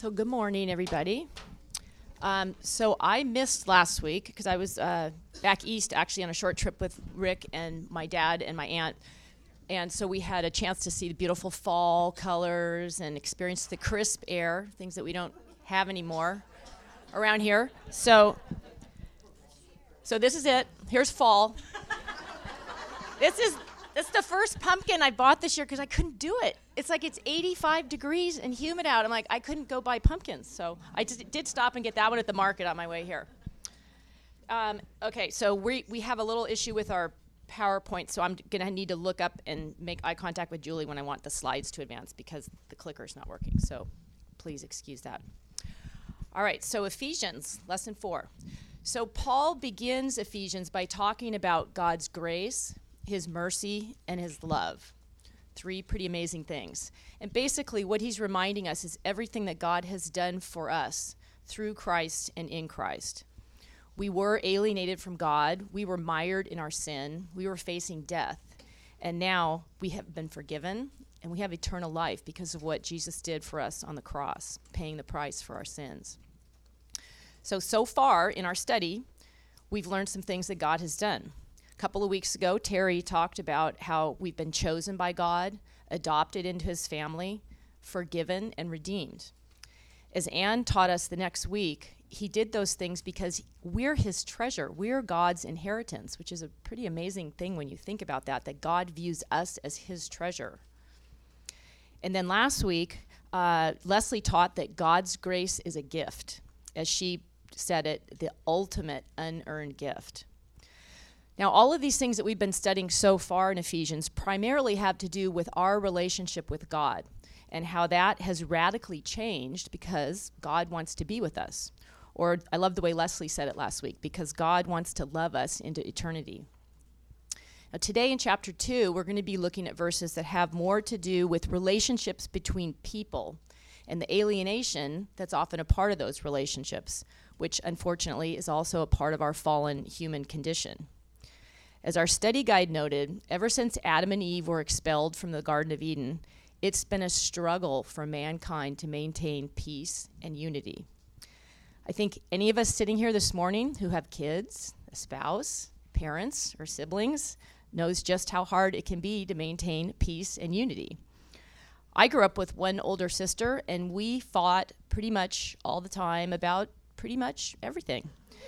So good morning, everybody. So I missed last week because I was back east actually on a short trip with Rick and my dad and my aunt. And so we had a chance to see the beautiful fall colors and experience the crisp air, things that we don't have anymore around here. So this is it. Here's fall. This is the first pumpkin I bought this year because I couldn't do it. It's like it's 85 degrees and humid out. I'm like, I couldn't go buy pumpkins. So I did stop and get that one at the market on my way here. Okay, so we have a little issue with our PowerPoint, so I'm going to need to look up and make eye contact with Julie when I want the slides to advance because the clicker's not working. So please excuse that. All right, so Ephesians, lesson 4. So Paul begins Ephesians by talking about God's grace, his mercy, and his love. 3 pretty amazing things. And basically what he's reminding us is everything that God has done for us through Christ and in Christ. We were alienated from God. We were mired in our sin. We were facing death. And now we have been forgiven and we have eternal life because of what Jesus did for us on the cross, paying the price for our sins. So far in our study, we've learned some things that God has done. A couple of weeks ago, Terry talked about how we've been chosen by God, adopted into his family, forgiven, and redeemed. As Ann taught us the next week, he did those things because we're his treasure. We're God's inheritance, which is a pretty amazing thing when you think about that God views us as his treasure. And then last week, Leslie taught that God's grace is a gift. As she said it, the ultimate unearned gift. Now, all of these things that we've been studying so far in Ephesians primarily have to do with our relationship with God and how that has radically changed because God wants to be with us. Or I love the way Leslie said it last week, because God wants to love us into eternity. Now, today in chapter 2, we're going to be looking at verses that have more to do with relationships between people and the alienation that's often a part of those relationships, which unfortunately is also a part of our fallen human condition. As our study guide noted, ever since Adam and Eve were expelled from the Garden of Eden, it's been a struggle for mankind to maintain peace and unity. I think any of us sitting here this morning who have kids, a spouse, parents, or siblings knows just how hard it can be to maintain peace and unity. I grew up with one older sister, and we fought pretty much all the time about pretty much everything.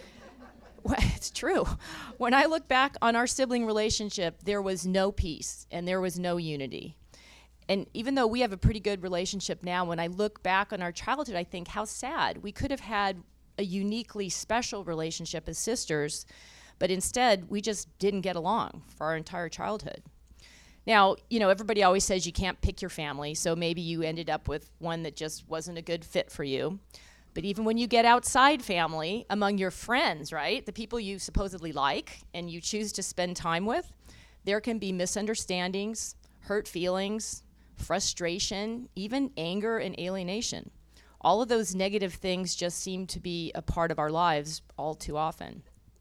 It's true. When I look back on our sibling relationship, there was no peace and there was no unity. And even though we have a pretty good relationship now, when I look back on our childhood, I think how sad. We could have had a uniquely special relationship as sisters, but instead we just didn't get along for our entire childhood. Now, everybody always says you can't pick your family, so maybe you ended up with one that just wasn't a good fit for you. But even when you get outside family, among your friends, right, the people you supposedly like and you choose to spend time with, there can be misunderstandings, hurt feelings, frustration, even anger and alienation. All of those negative things just seem to be a part of our lives all too often.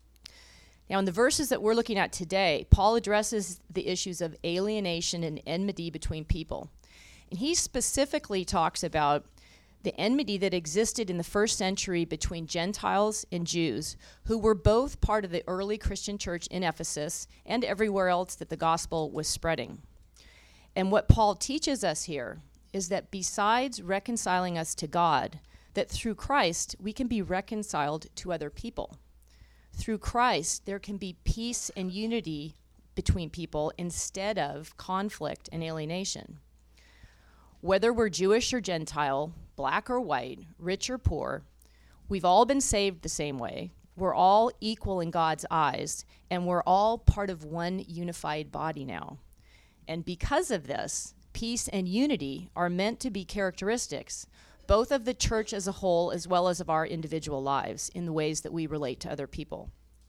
Now, in the verses that we're looking at today, Paul addresses the issues of alienation and enmity between people. And he specifically talks about the enmity that existed in the first century between Gentiles and Jews, who were both part of the early Christian church in Ephesus and everywhere else that the gospel was spreading. And what Paul teaches us here is that besides reconciling us to God, that through Christ we can be reconciled to other people. Through Christ, there can be peace and unity between people instead of conflict and alienation. Whether we're Jewish or Gentile, black or white, rich or poor, we've all been saved the same way. We're all equal in God's eyes, and we're all part of one unified body now. And because of this, peace and unity are meant to be characteristics, both of the church as a whole as well as of our individual lives in the ways that we relate to other people.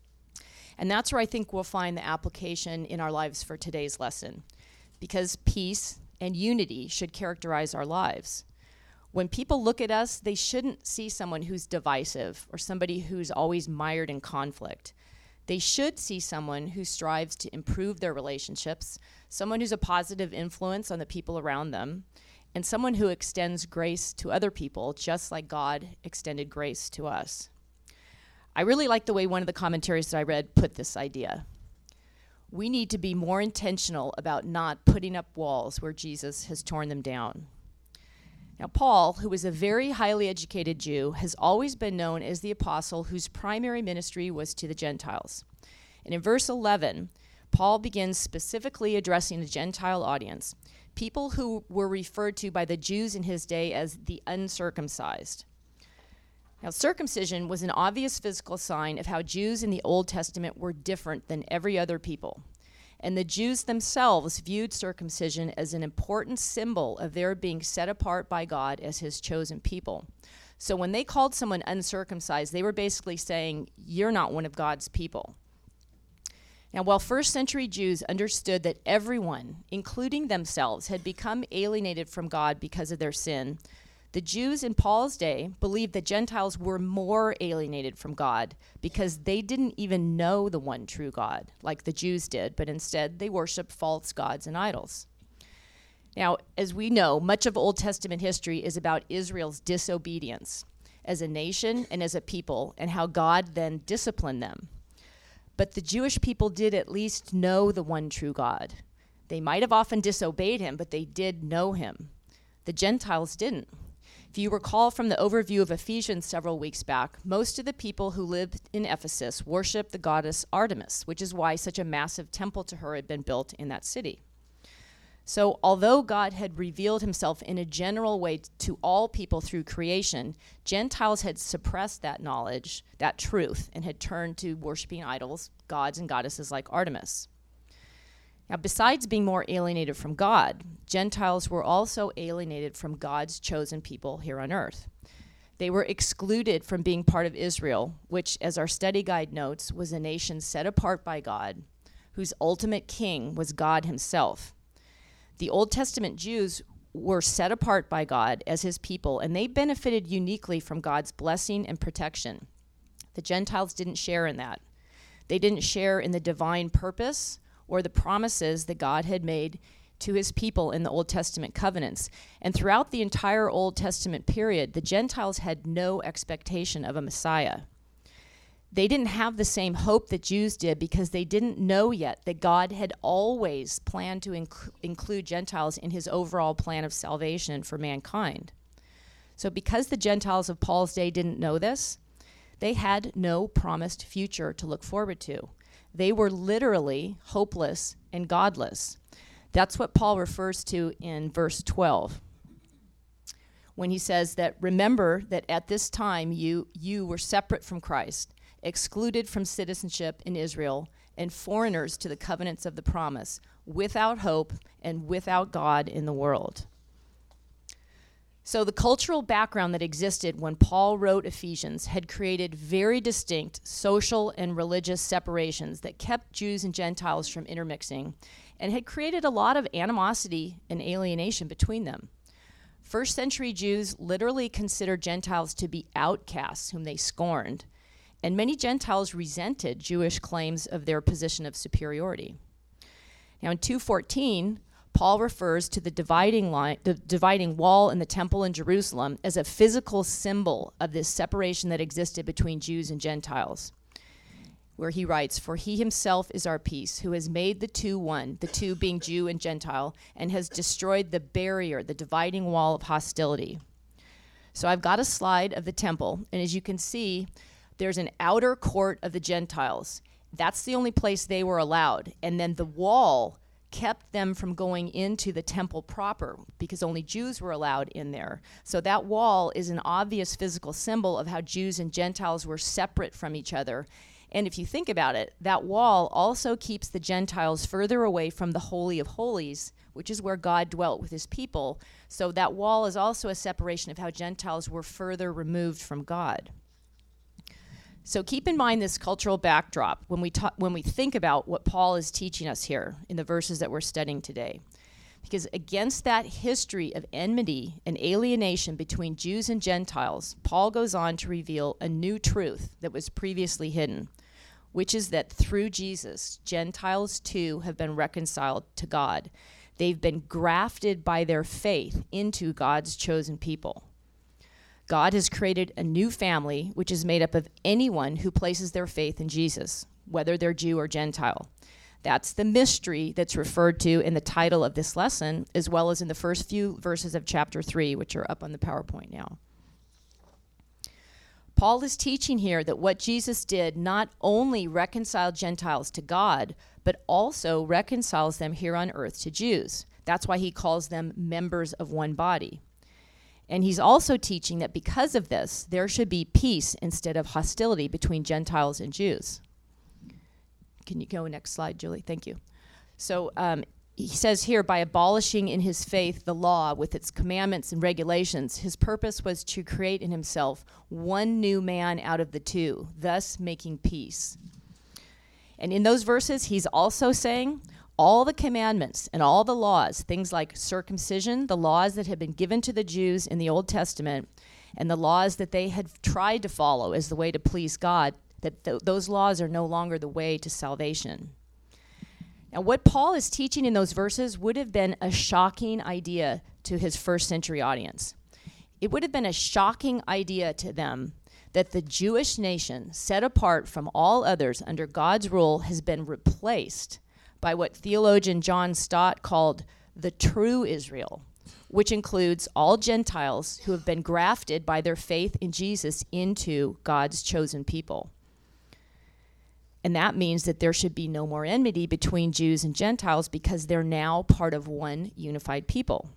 And that's where I think we'll find the application in our lives for today's lesson, because peace and unity should characterize our lives. When people look at us, they shouldn't see someone who's divisive or somebody who's always mired in conflict. They should see someone who strives to improve their relationships, someone who's a positive influence on the people around them, and someone who extends grace to other people just like God extended grace to us. I really like the way one of the commentaries that I read put this idea. We need to be more intentional about not putting up walls where Jesus has torn them down. Now, Paul, who was a very highly educated Jew, has always been known as the apostle whose primary ministry was to the Gentiles. And in verse 11, Paul begins specifically addressing the Gentile audience, people who were referred to by the Jews in his day as the uncircumcised. Now, circumcision was an obvious physical sign of how Jews in the Old Testament were different than every other people. And the Jews themselves viewed circumcision as an important symbol of their being set apart by God as his chosen people. So when they called someone uncircumcised, they were basically saying, you're not one of God's people. Now, while first century Jews understood that everyone, including themselves, had become alienated from God because of their sin, the Jews in Paul's day believed that Gentiles were more alienated from God because they didn't even know the one true God like the Jews did, but instead they worshiped false gods and idols. Now, as we know, much of Old Testament history is about Israel's disobedience as a nation and as a people, and how God then disciplined them. But the Jewish people did at least know the one true God. They might have often disobeyed him, but they did know him. The Gentiles didn't. If you recall from the overview of Ephesians several weeks back, most of the people who lived in Ephesus worshiped the goddess Artemis, which is why such a massive temple to her had been built in that city. So although God had revealed himself in a general way to all people through creation, Gentiles had suppressed that knowledge, that truth, and had turned to worshiping idols, gods and goddesses like Artemis. Now, besides being more alienated from God, Gentiles were also alienated from God's chosen people here on earth. They were excluded from being part of Israel, which, as our study guide notes, was a nation set apart by God, whose ultimate king was God himself. The Old Testament Jews were set apart by God as his people, and they benefited uniquely from God's blessing and protection. The Gentiles didn't share in that. They didn't share in the divine purpose or the promises that God had made to his people in the Old Testament covenants. And throughout the entire Old Testament period, the Gentiles had no expectation of a Messiah. They didn't have the same hope that Jews did because they didn't know yet that God had always planned to include Gentiles in his overall plan of salvation for mankind. So because the Gentiles of Paul's day didn't know this, they had no promised future to look forward to. They were literally hopeless and godless. That's what Paul refers to in verse 12, when he says that, remember that at this time you were separate from Christ, excluded from citizenship in Israel, and foreigners to the covenants of the promise, without hope and without God in the world. So the cultural background that existed when Paul wrote Ephesians had created very distinct social and religious separations that kept Jews and Gentiles from intermixing, and had created a lot of animosity and alienation between them. First century Jews literally considered Gentiles to be outcasts whom they scorned, and many Gentiles resented Jewish claims of their position of superiority. Now in 2:14, Paul refers to the dividing wall in the temple in Jerusalem as a physical symbol of this separation that existed between Jews and Gentiles, where he writes, "For he himself is our peace, who has made the two one, the two being Jew and Gentile, and has destroyed the barrier, the dividing wall of hostility." So I've got a slide of the temple, and as you can see, there's an outer court of the Gentiles. That's the only place they were allowed. And then the wall kept them from going into the temple proper because only Jews were allowed in there. So that wall is an obvious physical symbol of how Jews and Gentiles were separate from each other. And if you think about it, that wall also keeps the Gentiles further away from the Holy of Holies, which is where God dwelt with his people. So that wall is also a separation of how Gentiles were further removed from God. So keep in mind this cultural backdrop when we think about what Paul is teaching us here in the verses that we're studying today. Because against that history of enmity and alienation between Jews and Gentiles, Paul goes on to reveal a new truth that was previously hidden, which is that through Jesus, Gentiles too have been reconciled to God. They've been grafted by their faith into God's chosen people. God has created a new family, which is made up of anyone who places their faith in Jesus, whether they're Jew or Gentile. That's the mystery that's referred to in the title of this lesson, as well as in the first few verses of chapter 3, which are up on the PowerPoint now. Paul is teaching here that what Jesus did not only reconciled Gentiles to God, but also reconciles them here on earth to Jews. That's why he calls them members of one body. And he's also teaching that because of this, there should be peace instead of hostility between Gentiles and Jews. Can you go next slide, Julie? Thank you. So he says here, by abolishing in his faith the law with its commandments and regulations, his purpose was to create in himself one new man out of the two, thus making peace. And in those verses, he's also saying all the commandments and all the laws, things like circumcision, the laws that had been given to the Jews in the Old Testament, and the laws that they had tried to follow as the way to please God, that those laws are no longer the way to salvation. Now, what Paul is teaching in those verses would have been a shocking idea to his first century audience. It would have been a shocking idea to them that the Jewish nation, set apart from all others under God's rule, has been replaced by what theologian John Stott called the true Israel, which includes all Gentiles who have been grafted by their faith in Jesus into God's chosen people. And that means that there should be no more enmity between Jews and Gentiles because they're now part of one unified people.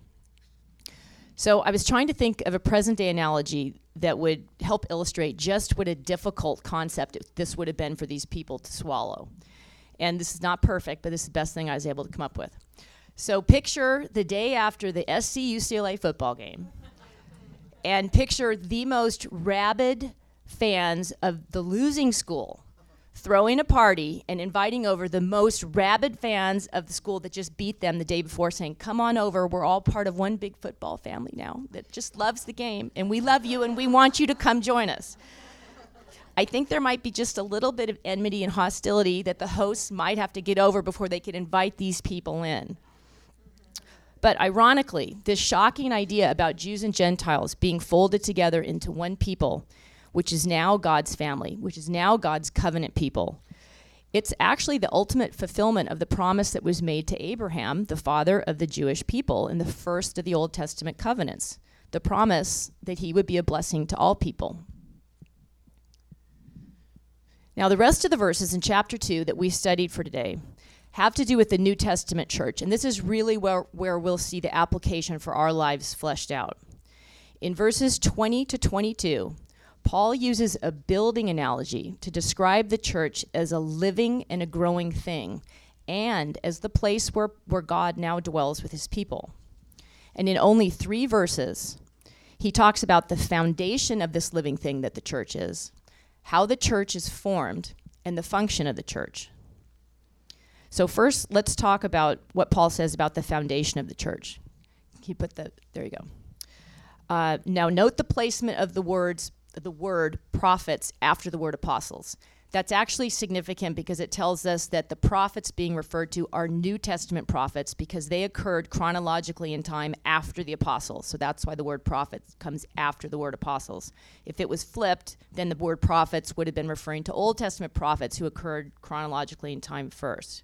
So I was trying to think of a present-day analogy that would help illustrate just what a difficult concept this would have been for these people to swallow. And this is not perfect, but this is the best thing I was able to come up with. So picture the day after the SC-UCLA football game, and picture the most rabid fans of the losing school throwing a party and inviting over the most rabid fans of the school that just beat them the day before, saying, come on over, we're all part of one big football family now that just loves the game, and we love you, and we want you to come join us. I think there might be just a little bit of enmity and hostility that the hosts might have to get over before they could invite these people in. But ironically, this shocking idea about Jews and Gentiles being folded together into one people, which is now God's family, which is now God's covenant people. It's actually the ultimate fulfillment of the promise that was made to Abraham, the father of the Jewish people, in the first of the Old Testament covenants, the promise that he would be a blessing to all people. Now, the rest of the verses in chapter 2 that we studied for today have to do with the New Testament church, and this is really where we'll see the application for our lives fleshed out. In verses 20 to 22, Paul uses a building analogy to describe the church as a living and a growing thing, and as the place where God now dwells with his people. And in only 3 verses, he talks about the foundation of this living thing that the church is, how the church is formed, and the function of the church. So first, let's talk about what Paul says about the foundation of the church. Can you put there you go. Now note the placement of the word prophets after the word apostles. That's actually significant because it tells us that the prophets being referred to are New Testament prophets because they occurred chronologically in time after the apostles. So that's why the word prophets comes after the word apostles. If it was flipped, then the word prophets would have been referring to Old Testament prophets who occurred chronologically in time first.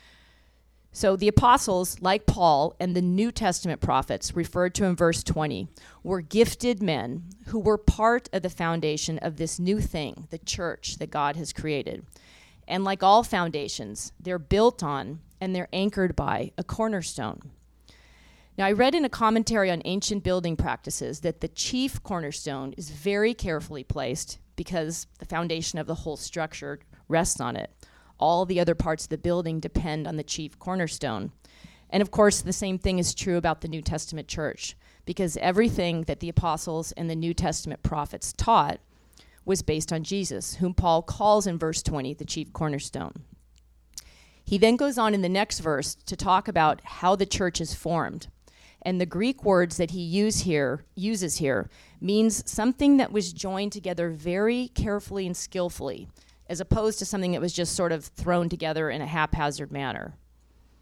So the apostles, like Paul and the New Testament prophets referred to in verse 20, were gifted men who were part of the foundation of this new thing, the church that God has created. And like all foundations, they're built on and they're anchored by a cornerstone. Now, I read in a commentary on ancient building practices that the chief cornerstone is very carefully placed because the foundation of the whole structure rests on it. All the other parts of the building depend on the chief cornerstone. And of course, the same thing is true about the New Testament church, because everything that the apostles and the New Testament prophets taught was based on Jesus, whom Paul calls in verse 20 the chief cornerstone. He then goes on in the next verse to talk about how the church is formed. And the Greek words that he uses here means something that was joined together very carefully and skillfully, as opposed to something that was just sort of thrown together in a haphazard manner.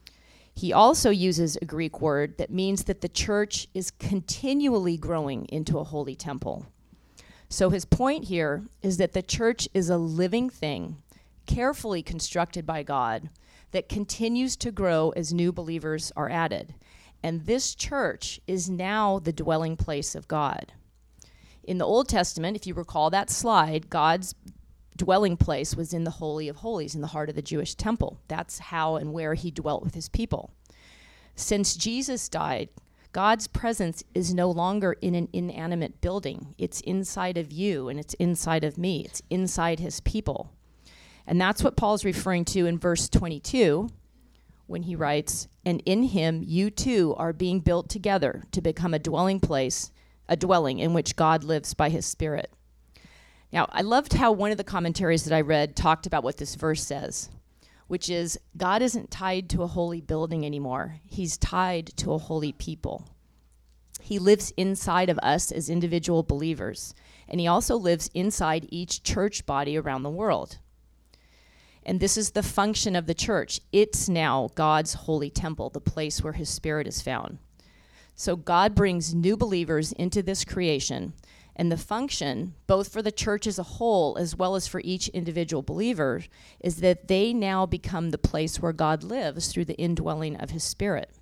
He also uses a Greek word that means that the church is continually growing into a holy temple. So his point here is that the church is a living thing, carefully constructed by God, that continues to grow as new believers are added. And this church is now the dwelling place of God. In the Old Testament, if you recall that slide, God's dwelling place was in the Holy of Holies, in the heart of the Jewish temple. That's how and where he dwelt with his people. Since Jesus died, God's presence is no longer in an inanimate building. It's inside of you and it's inside of me. It's inside his people. And that's what Paul's referring to in verse 22 when he writes, "And in him you too are being built together to become a dwelling place, a dwelling in which God lives by his Spirit." Now, I loved how one of the commentaries that I read talked about what this verse says, which is God isn't tied to a holy building anymore. He's tied to a holy people. He lives inside of us as individual believers, and he also lives inside each church body around the world. And this is the function of the church. It's now God's holy temple, the place where his Spirit is found. So God brings new believers into this creation, and the function, both for the church as a whole as well as for each individual believer, is that they now become the place where God lives through the indwelling of his Spirit.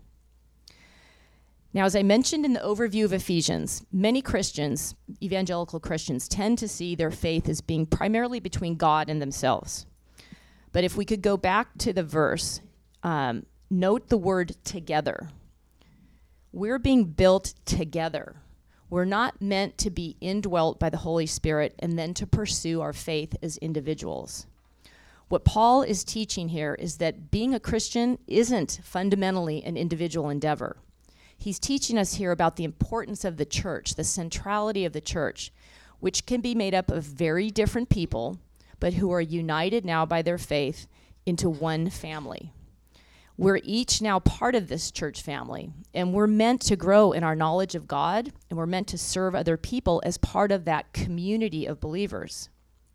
Now, as I mentioned in the overview of Ephesians, many Christians, evangelical Christians, tend to see their faith as being primarily between God and themselves. But if we could go back to the verse, note the word together. We're being built together. We're not meant to be indwelt by the Holy Spirit and then to pursue our faith as individuals. What Paul is teaching here is that being a Christian isn't fundamentally an individual endeavor. He's teaching us here about the importance of the church, the centrality of the church, which can be made up of very different people, but who are united now by their faith into one family. We're each now part of this church family, and we're meant to grow in our knowledge of God, and we're meant to serve other people as part of that community of believers.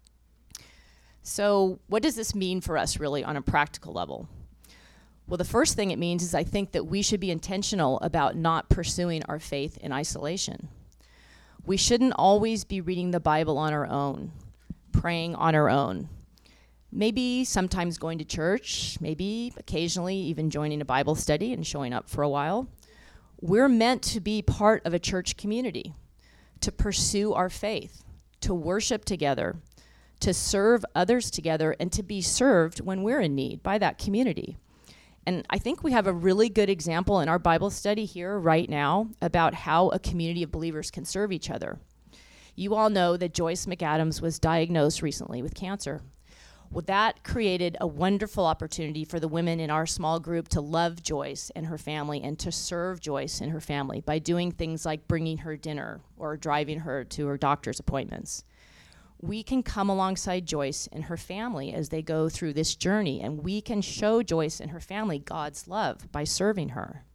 So what does this mean for us really on a practical level? Well, the first thing it means is I think that we should be intentional about not pursuing our faith in isolation. We shouldn't always be reading the Bible on our own, praying on our own. Maybe sometimes going to church, maybe occasionally even joining a Bible study and showing up for a while. We're meant to be part of a church community, to pursue our faith, to worship together, to serve others together, and to be served when we're in need by that community. And I think we have a really good example in our Bible study here right now about how a community of believers can serve each other. You all know that Joyce McAdams was diagnosed recently with cancer. Well, that created a wonderful opportunity for the women in our small group to love Joyce and her family and to serve Joyce and her family by doing things like bringing her dinner or driving her to her doctor's appointments. We can come alongside Joyce and her family as they go through this journey, and we can show Joyce and her family God's love by serving her.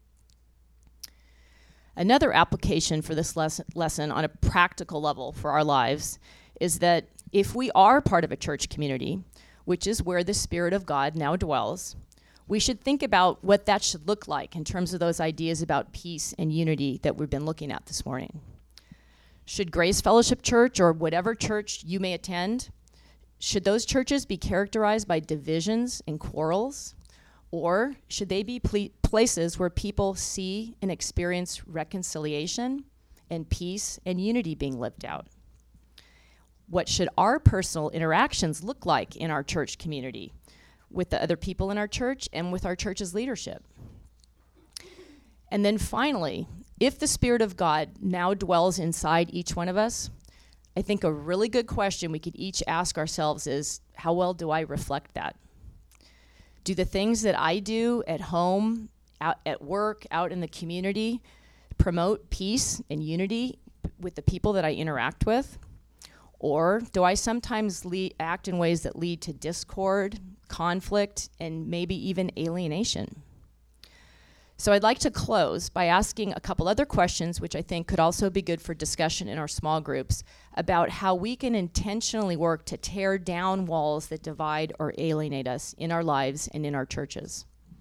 Another application for this lesson on a practical level for our lives is that if we are part of a church community, which is where the Spirit of God now dwells, we should think about what that should look like in terms of those ideas about peace and unity that we've been looking at this morning. Should Grace Fellowship Church or whatever church you may attend, should those churches be characterized by divisions and quarrels? Or should they be places where people see and experience reconciliation and peace and unity being lived out? What should our personal interactions look like in our church community with the other people in our church and with our church's leadership? And then finally, if the Spirit of God now dwells inside each one of us, I think a really good question we could each ask ourselves is, how well do I reflect that? Do the things that I do at home, out at work, out in the community, promote peace and unity with the people that I interact with? Or do I sometimes act in ways that lead to discord, conflict, and maybe even alienation? So I'd like to close by asking a couple other questions, which I think could also be good for discussion in our small groups, about how we can intentionally work to tear down walls that divide or alienate us in our lives and in our churches.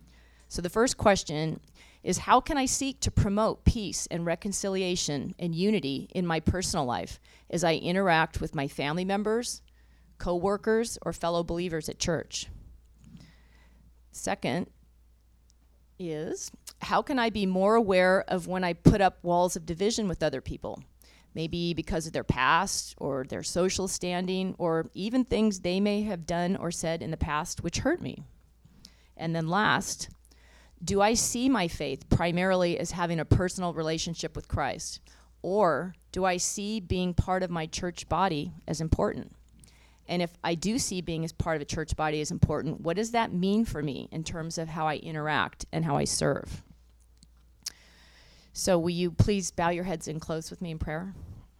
So the first question is, how can I seek to promote peace and reconciliation and unity in my personal life as I interact with my family members, co-workers, or fellow believers at church? Second is, how can I be more aware of when I put up walls of division with other people? Maybe because of their past or their social standing, or even things they may have done or said in the past which hurt me. And then last, do I see my faith primarily as having a personal relationship with Christ? Or do I see being part of my church body as important? And if I do see being as part of a church body as important, what does that mean for me in terms of how I interact and how I serve? So will you please bow your heads and close with me in prayer?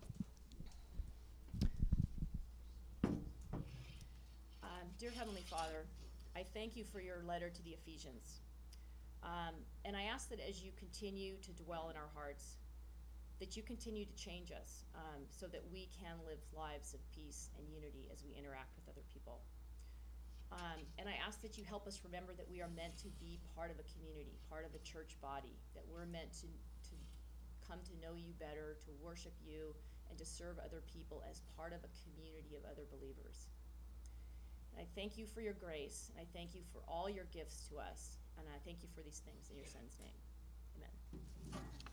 Dear Heavenly Father, I thank you for your letter to the Ephesians. And I ask that as you continue to dwell in our hearts, that you continue to change us so that we can live lives of peace and unity as we interact with other people. And I ask that you help us remember that we are meant to be part of a community, part of a church body, that we're meant to come to know you better, to worship you, and to serve other people as part of a community of other believers. And I thank you for your grace, and I thank you for all your gifts to us, and I thank you for these things in your Son's name. Amen.